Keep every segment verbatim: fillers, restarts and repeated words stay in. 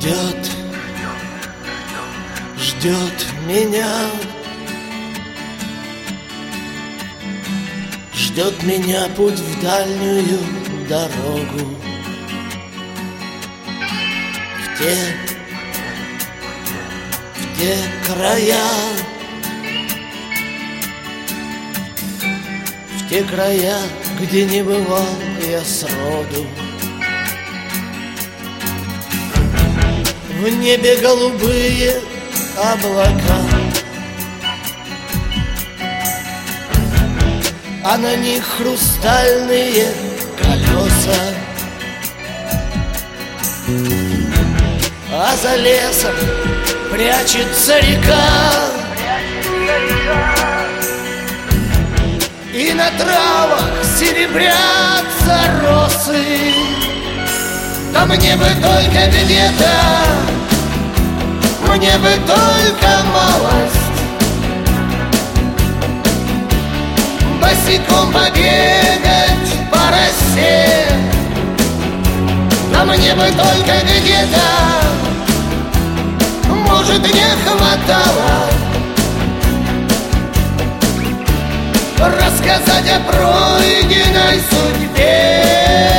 Ждет, ждет меня, ждет меня путь в дальнюю дорогу, в те, в те края, в те края, где не бывал я сроду. В небе голубые облака, а на них хрустальные колеса. А за лесом прячется река, и на травах серебрятся росы. Да мне бы только где-то, мне бы только малость, босиком побегать по росе. Да мне бы только где-то, может, не хватало рассказать о пройденной судьбе.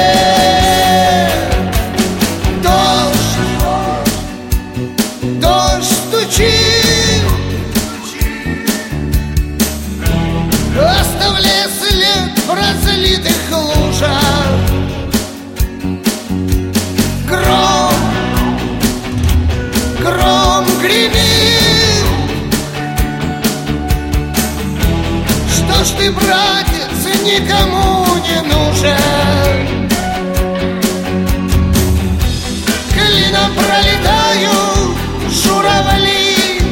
Оставляя след в разлитых лужах, гром, гром гремит. Что ж ты, братец, никому не нужен? Клином пролетают журавли,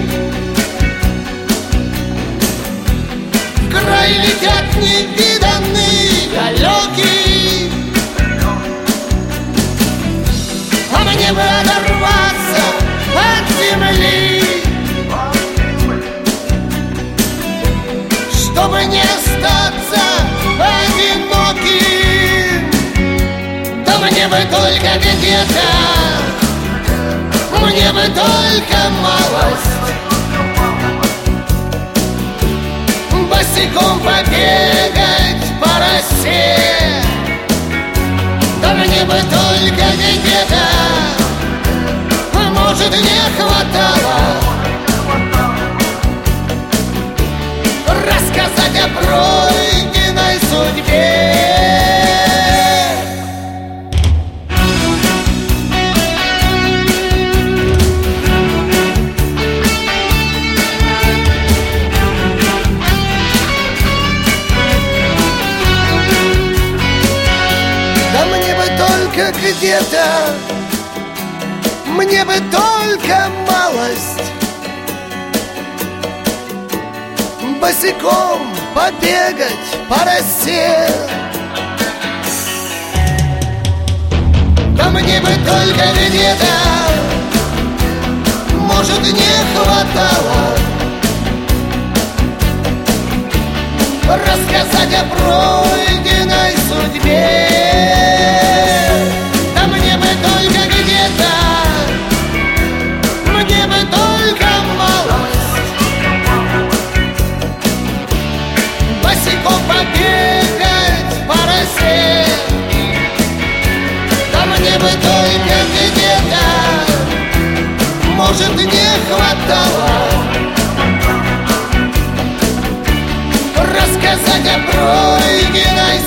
в край летят невиданные далеки. А мне бы оторваться от земли, чтобы не остаться одиноким. Да мне бы только где-то, мне бы только малость, босиком побегать по росе. Да мне бы только где-то, может, не хватало рассказать о пройденной судьбе. Где-то, мне бы только малость, босиком побегать по росе. Да мне бы только где-то, может, не хватало рассказать о пройденной судьбе. Только где-то, мне бы только малость, босиком побегать по росе. Да мне бы только где-то, может, не хватало рассказать о пройденной